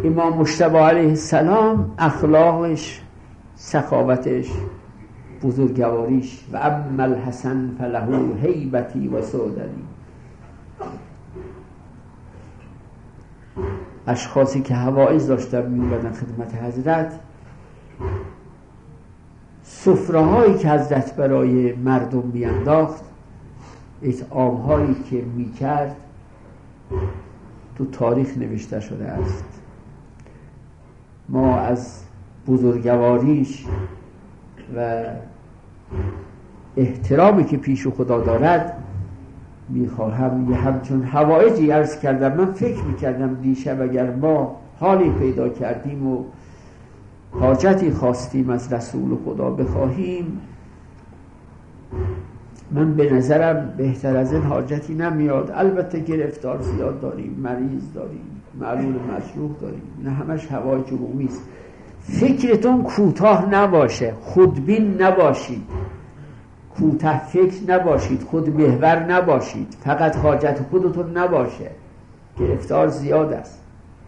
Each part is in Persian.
امام مجتبی علیه السلام اخلاقش، سخاوتش، بزرگواریش و اما الحسن فله هیبتی و سعدنی. اشخاصی که حوائج داشتن میومدن خدمت حضرت، سفره هایی که حضرت برای مردم میانداخت، اطعام هایی که میکرد تو تاریخ نوشته شده است. ما از بزرگواریش و احترامی که پیش خدا دارد میخواهم یه همچون حوائجی عرض کردم. من فکر میکردم دیشب اگر ما حالی پیدا کردیم و حاجتی خواستیم از رسول خدا بخواهیم، من به نظرم بهتر از این حاجتی نمیاد. البته گرفتار زیاد داریم، مریض داریم، معلول مجروح داریم، نه همش حوائج عمومی است. فکرتون کوتاه نباشه، خودبین نباشید، کوتاه فکر نباشید، خود محور نباشید، فقط حاجت خودتون نباشه، گرفتار زیاد است.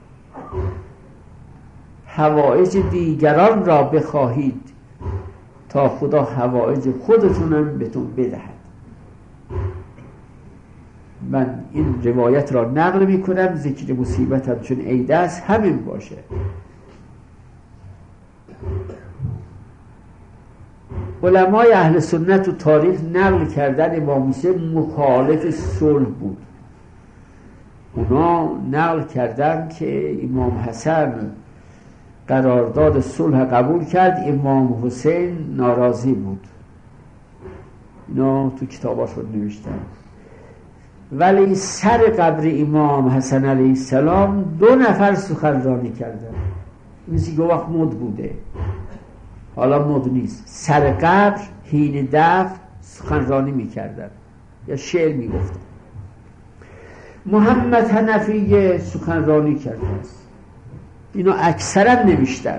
حوائج دیگران را بخواهید تا خدا حوائج خودتونم بهتون بدهد. من این روایت را نقل میکنم، ذکر مصیبتم چون عید است همین باشه. علمای اهل سنت و تاریخ نقل کردن امام حسین مخالف صلح بود. اونا نقل کردن که امام حسن قرارداد صلح قبول کرد، امام حسین ناراضی بود. اینا تو کتاباشون نوشتن. ولی سر قبر امام حسن علیه السلام 2 نفر سخنرانی کردن. مثل که وقت مد بوده، حالا مد نیست. سر قبر حین دفن سخنرانی میکردن یا شعر میگفتن. محمد حنفی سخنرانی کرده است. اینا اکثرا نوشتن.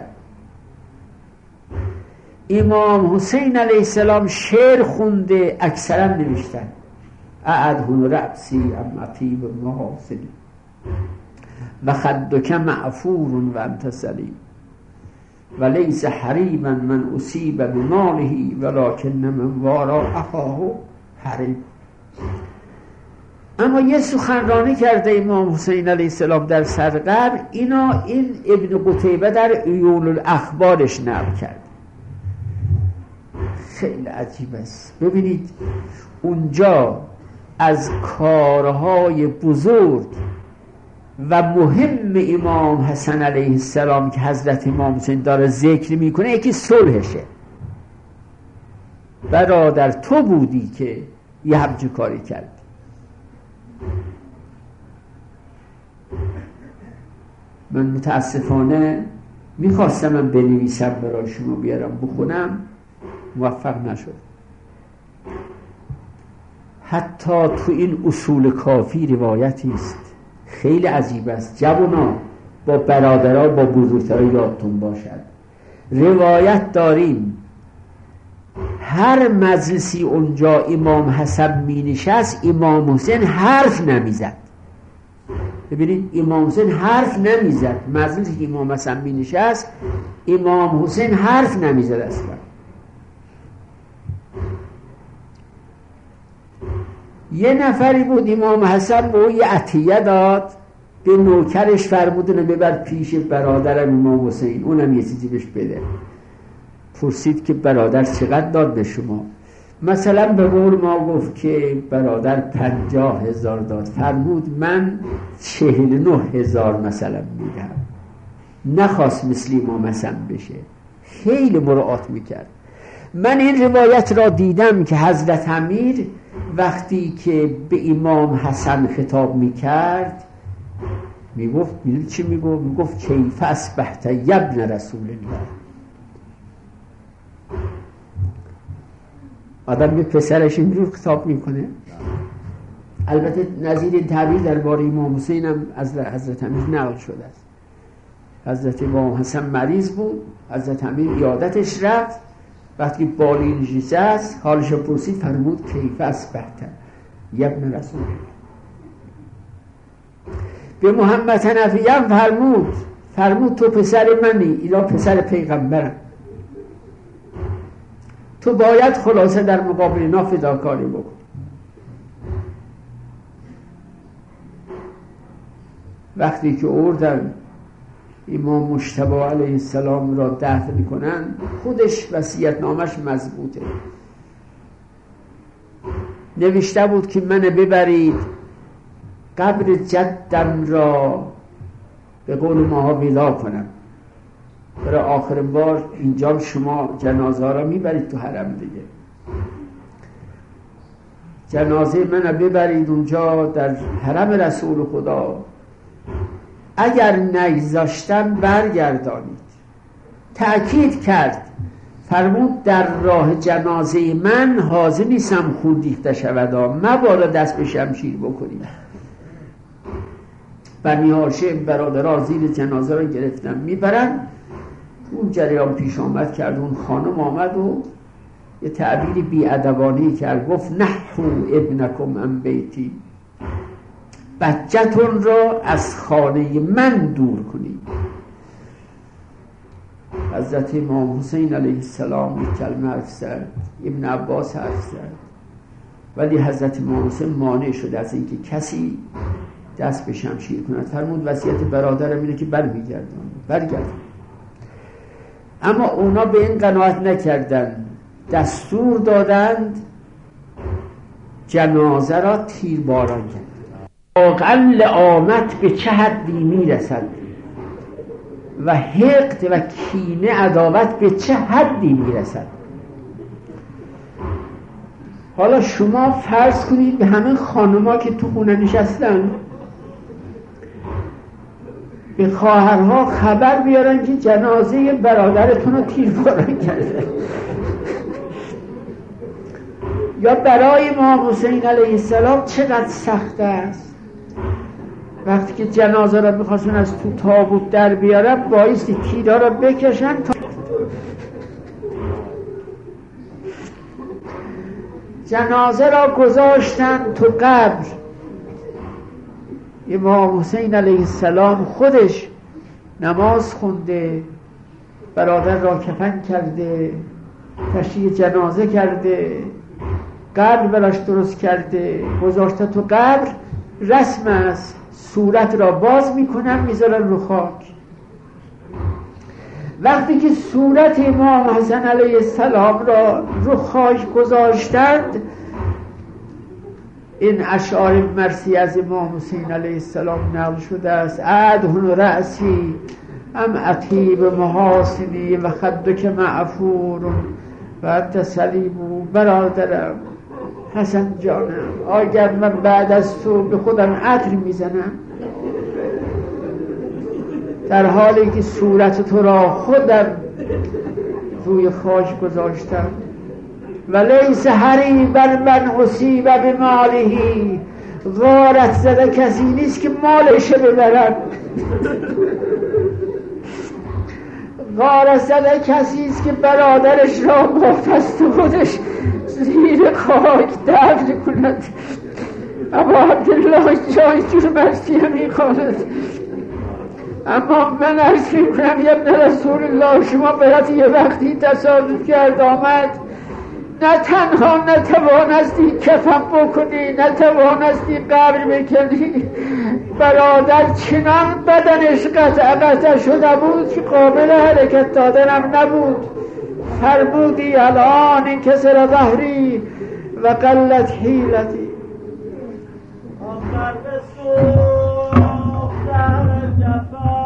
امام حسین علیه السلام شعر خونده، اکثرا نوشتن. اعدهن رأسی ام عطیب محاسنی و خدک معفور و انت سلیم و لیس حریما من اصیب بماله ولکن من وارا اخاه حریم. اما یه سخنرانی کرده امام حسین علیه السلام در سرقبر. این ابن قتیبه در عیون الاخبارش نقل کرد. خیلی عجیب است. ببینید اونجا از کارهای بزرگ و مهم امام حسن علیه السلام که حضرت امام حسین داره ذکر میکنه، یکی صلحشه. برادر تو بودی که یه همچون کاری کرد. من متاسفانه میخواستم من بنویسم برای شما بیارم بخونم، موفق نشد. حتی تو این اصول کافی روایتی است خیلی عجیب است. جوونا با برادرها با بزرگترها یادتون باشد، روایت داریم هر مجلسی اونجا امام حسن می نشست، امام حسین حرف نمیزد. ببینید امام حسین حرف نمیزد. مجلسی که امام حسن می نشست، امام حسین حرف نمیزد اصلا. یه نفری بود امام حسن به اون یه عطیه داد، به نوکرش فرمودن ببر پیش برادرم امام حسین، اونم یه چیزی بهش بده. پرسید که برادر چقدر داد به شما؟ مثلا به قول ما گفت که برادر 50,000 داد. فرمود من 49,000 مثلا میدم. نخواست مثل امام حسن بشه، خیلی مراعات میکرد. من این روایت را دیدم که حضرت امیر وقتی که به امام حسن خطاب میکرد میگفت، میدونی چی میگفت؟ میگفت کیف اصبحت یبن رسول الله. آدم به پسرش اینجور خطاب میکنه. البته نظیر این تعبیر در باره امام حسین هم از حضرت امیر نقل شده است. حضرت امام حسن مریض بود، حضرت امیر عیادتش رفت، وقتی بالین نشسته است حالش رو پرسید، فرمود کیف اصبحت یبن رسول الله. به محمد حنفی هم فرمود، فرمود تو پسر منی، اینا پسر پیغمبرم، تو باید خلاصه در مقابل اینا فداکاری بکن. وقتی که آوردن امام مجتبی علیه السلام را دفن میکنن، خودش وصیت‌نامش مضبوطه، نوشته بود که منو ببرید قبر جدم را به قول ماها ودا کنم، برای آخرین بار اینجا شما جنازه را میبرید تو حرم دیگه، جنازه منو ببرید اونجا در حرم رسول خدا، اگر نگذاشتم برگردانید. تأکید کرد، فرمود در راه جنازه من حاضر نیستم خون ریخته شود، مبادا دست به شمشیر بکنید. بنی هاشم برادرها زیر جنازه را گرفتن میبرن. اون جریان پیش آمد کرد، اون خانم آمد و یه تعبیری بی‌ادبانه‌ای کرد، گفت نحو ابنکم عن بیتی، بچه‌تون را از خانه من دور کنید. حضرت امام حسین علیه السلام یک کلمه حرف زد، ابن عباس حرف زد، ولی حضرت امام حسین مانع شد از اینکه کسی دست به شمشیر کند. فرمود وصیت برادرم اینه که برگردن. اما اونا به این قناعت نکردن، دستور دادند جنازه را تیرباران کرد. واقعا لعامت به چه حدی میرسد و حقد و کینه عداوت به چه حدی میرسد. حالا شما فرض کنید به همه خانوما که تو خونه نشستن به خواهرها خبر بیارن که جنازه برادرتون رو تیرباران کرده. یا برای امام حسین علیه السلام چقدر سخت است وقتی که جنازه را میخواستن از تو تابوت در بیارن، بایستی تیرها را بکشن تا جنازه را گذاشتن تو قبر. امام حسین علیه السلام خودش نماز خونده، برادر را کفن کرده، تشییع جنازه کرده، قبر براش درست کرده، گذاشته تو قبر. رسم است صورت را باز میکنن میذارن رو خاک. وقتی که صورت امام حسن علیه السلام را رو خاک گذاشتند، این اشعار مرسی از امام حسین علیه السلام نقل شده است: ادهن رأسی ام اطیب محاسنی و خدک معفور و انت سلیم. برادرم حسن جانم، اگر من بعد از تو به خودم عطر میزنم در حالی که صورت تو را خودم روی خاک گذاشتم. و لیس حریبا من اصیب بمالهی، غارت زده کسی نیست که مالش ببرن. غارت زده کسی است که برادرش را با فست خودش زیر خاک دفن کند. اما عبدالله جای جور مرسی میخواند. اما من عرض میکنم یا ابن رسول الله، شما برات یه وقتی تصادف کرد آمد، نه تنها نتوانستی کفن بکنی، نتوانستی قبر بکنی، برادر چنان بدنش قطع شده بود که قابل حرکت دادنم نبود. فرمودی الان انکسر ظهری و قلت حیلتی. آخر به سوختر جفا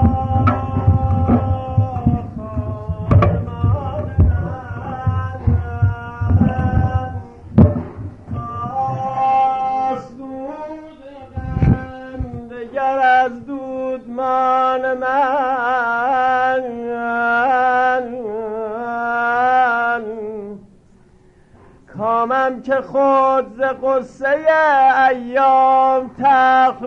از دودمان من کامم که خود ز قصه ایام تلخ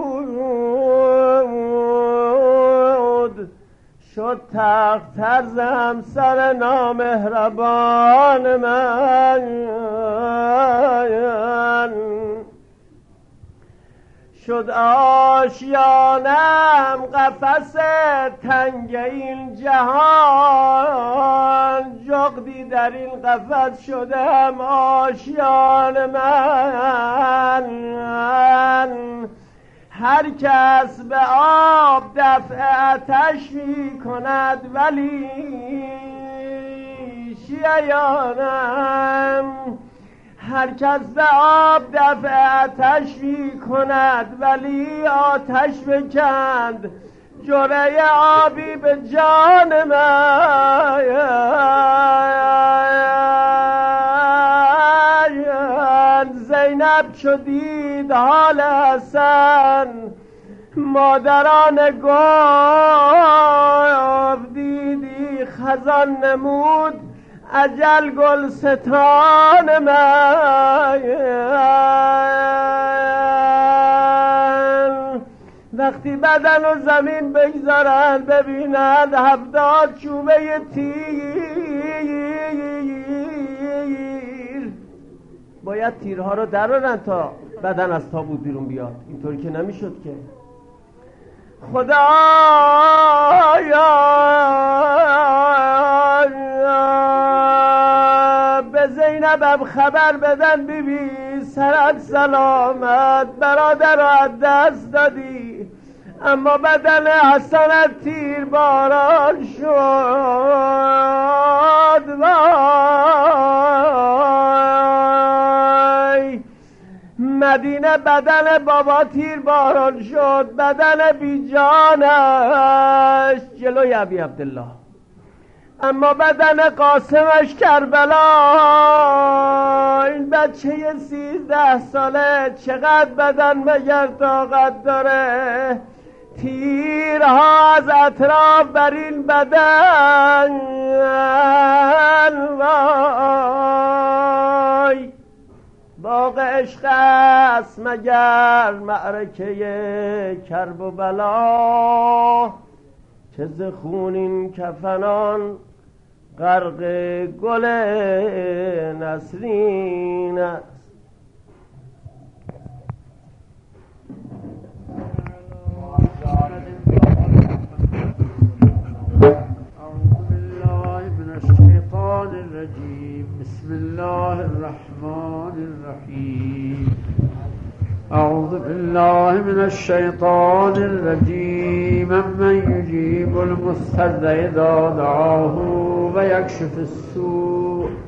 بود، شد تلخ تر ز همسر نامهربان من. شد آشیانم قفس تنگ این جهان، جغدی در این قفس شدم آشیان من. هر کس به آب دفع آتش می کند ولی شیعانم، هر کس به آب دفع آتش می کند ولی آتش بکند جرعه آبی به جان من. زینب شدید حال حسن، مادران گفت دیدی خزان نمود اجل گلستان من. وقتی بدن و زمین بگذارند ببینند 70 چوبه تیر، باید تیرها رو درارن تا بدن از تابوت بیرون بیاد. اینطوری که نمیشد که. خدایا به زینبم خبر بدن بیبی سرت سلامت، برادر رو از دست دادی اما بدن حسنت تیر باران شد. وای مدینه بدن بابا تیر باران شد، بدن بی جانش جلوی ابی عبدالله، اما بدن قاسمش کربلا. این بچه 13 ساله چقدر بدن مگر طاقت داره؟ تیرها از اطراف بر این بدن. وای باغ عشق است مگر معرکه کرب و بلا، که ز خونین کفنان غرق گل نسرین است. بسم الله الرحمن الرحیم. اعوذ بالله من الشیطان الرجیم. من یجیب المضطر اذا دعاه و یکشف السوء